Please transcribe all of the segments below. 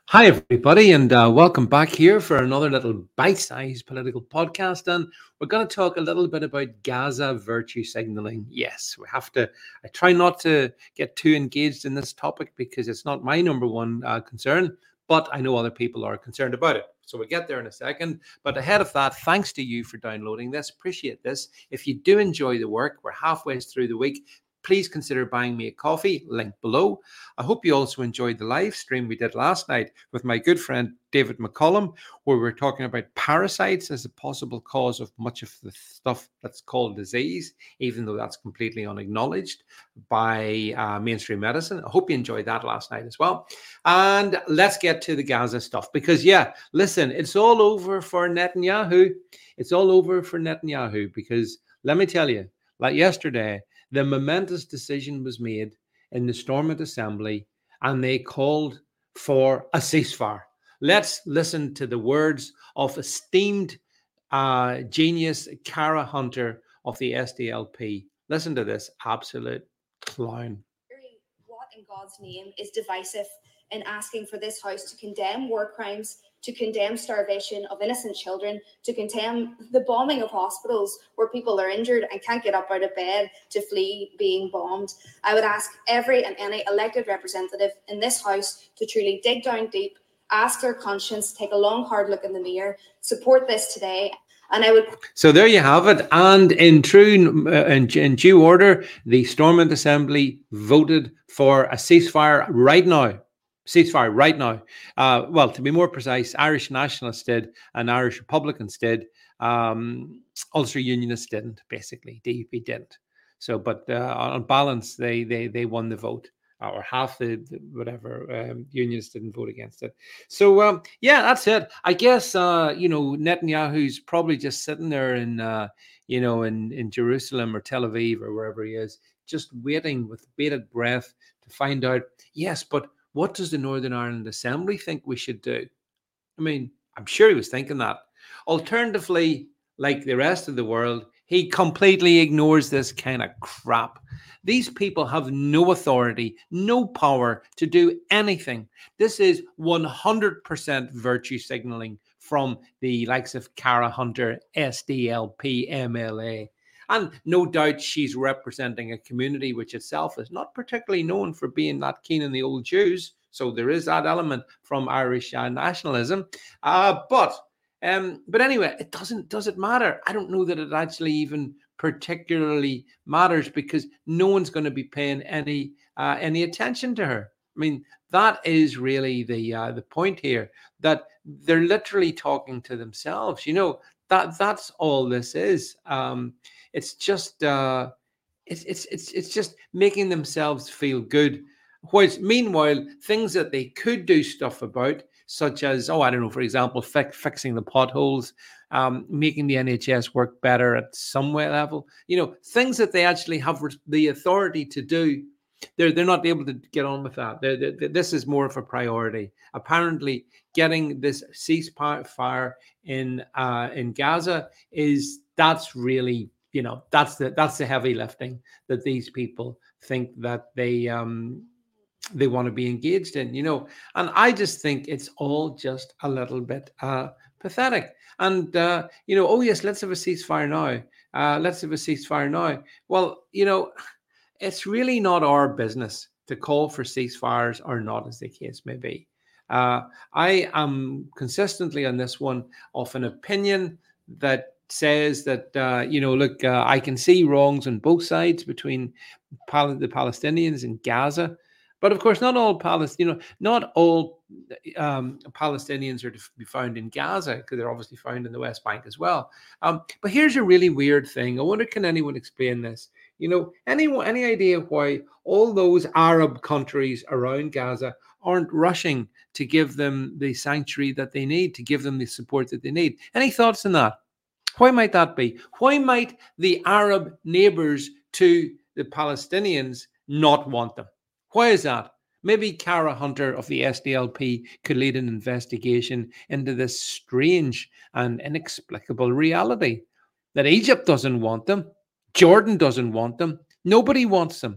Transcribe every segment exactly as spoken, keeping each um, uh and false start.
Hi, everybody, and uh, welcome back here for another little bite sized political podcast. And we're going to talk a little bit about Gaza virtue signaling. Yes, we have to. I try not to get too engaged in this topic because it's not my number one uh, concern, but I know other people are concerned about it. So we'll get there in a second. But ahead of that, thanks to you for downloading this. Appreciate this. If you do enjoy the work, we're halfway through the week. Please consider buying me a coffee, link below. I hope you also enjoyed the live stream we did last night with my good friend David McCollum, where we were talking about parasites as a possible cause of much of the stuff that's called disease, even though that's completely unacknowledged by uh, mainstream medicine. I hope you enjoyed that last night as well. And let's get to the Gaza stuff because, yeah, listen, it's all over for Netanyahu. It's all over for Netanyahu because let me tell you, like yesterday, the momentous decision was made in the Stormont Assembly, and they called for a ceasefire. Let's listen to the words of esteemed uh, genius Cara Hunter of the S D L P. Listen to this absolute clown. What in God's name is divisive in asking for this House to condemn war crimes, to condemn starvation of innocent children, to condemn the bombing of hospitals where people are injured and can't get up out of bed to flee being bombed? I would ask every and any elected representative in this House to truly dig down deep, ask their conscience, take a long, hard look in the mirror, support this today. And I would. So there you have it. And in true, uh, in, in due order, the Stormont Assembly voted for a ceasefire right now. Ceasefire right now. Uh, well, to be more precise, Irish Nationalists did and Irish Republicans did. Um, Ulster Unionists didn't, basically. D U P didn't. So, but uh, on balance, they they they won the vote. Or half the, the whatever um, unions didn't vote against it. So um, yeah, that's it. I guess uh, you know Netanyahu's probably just sitting there in uh, you know in in Jerusalem or Tel Aviv or wherever he is, just waiting with bated breath to find out. Yes, but what does the Northern Ireland Assembly think we should do? I mean, I'm sure he was thinking that. Alternatively, like the rest of the world, he completely ignores this kind of crap. These people have no authority, no power to do anything. This is one hundred percent virtue signaling from the likes of Cara Hunter, S D L P, M L A. And no doubt she's representing a community which itself is not particularly known for being that keen on the old Jews. So there is that element from Irish uh, nationalism. Uh, but um, but anyway, it doesn't does it matter? I don't know that it actually even particularly matters because no one's going to be paying any uh, any attention to her. I mean, that is really the uh, the point here, that they're literally talking to themselves. You know, that that's all this is. Um, it's just uh, it's it's it's it's just making themselves feel good. Whilst meanwhile, things that they could do stuff about, such as, oh, I don't know, for example, fi- fixing the potholes, um, making the N H S work better at some way level, you know, things that they actually have the authority to do. They're they're not able to get on with that. They're, they're, this is more of a priority. Apparently, getting this ceasefire in uh, in Gaza is that's really, you know, that's the that's the heavy lifting that these people think that they um they want to be engaged in, you know. And I just think it's all just a little bit uh, pathetic. And, uh, you know, oh, yes, let's have a ceasefire now. Uh, let's have a ceasefire now. Well, you know, it's really not our business to call for ceasefires or not, as the case may be. Uh, I am consistently on this one of an opinion that says that, uh, you know, look, uh, I can see wrongs on both sides between Pal- the Palestinians and Gaza. But of course, not all Palest- you know, not all um, Palestinians are to be found in Gaza, because they're obviously found in the West Bank as well. Um, but here's a really weird thing. I wonder, can anyone explain this? You know, anyone, any idea why all those Arab countries around Gaza aren't rushing to give them the sanctuary that they need, to give them the support that they need? Any thoughts on that? Why might that be? Why might the Arab neighbors to the Palestinians not want them? Why is that? Maybe Cara Hunter of the S D L P could lead an investigation into this strange and inexplicable reality that Egypt doesn't want them, Jordan doesn't want them, nobody wants them.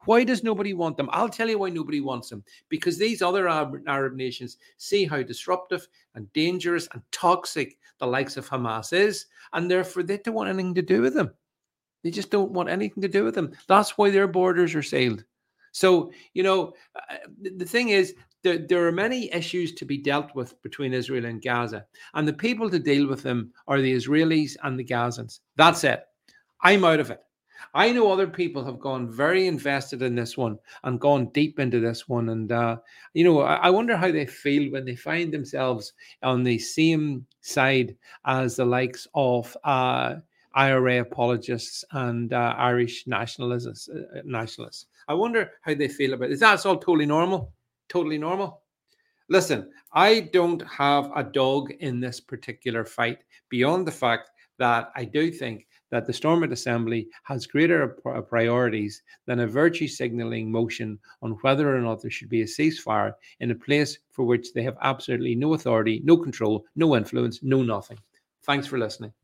Why does nobody want them? I'll tell you why nobody wants them. Because these other Arab, Arab nations see how disruptive and dangerous and toxic the likes of Hamas is, and therefore they don't want anything to do with them. They just don't want anything to do with them. That's why their borders are sealed. So, you know, uh, the thing is, there, there are many issues to be dealt with between Israel and Gaza. And the people to deal with them are the Israelis and the Gazans. That's it. I'm out of it. I know other people have gone very invested in this one and gone deep into this one. And, uh, you know, I, I wonder how they feel when they find themselves on the same side as the likes of uh, I R A apologists and uh, Irish nationalists. Uh, nationalists. I wonder how they feel about it. Is that all totally normal? Totally normal? Listen, I don't have a dog in this particular fight beyond the fact that I do think that the Stormont Assembly has greater priorities than a virtue signalling motion on whether or not there should be a ceasefire in a place for which they have absolutely no authority, no control, no influence, no nothing. Thanks for listening.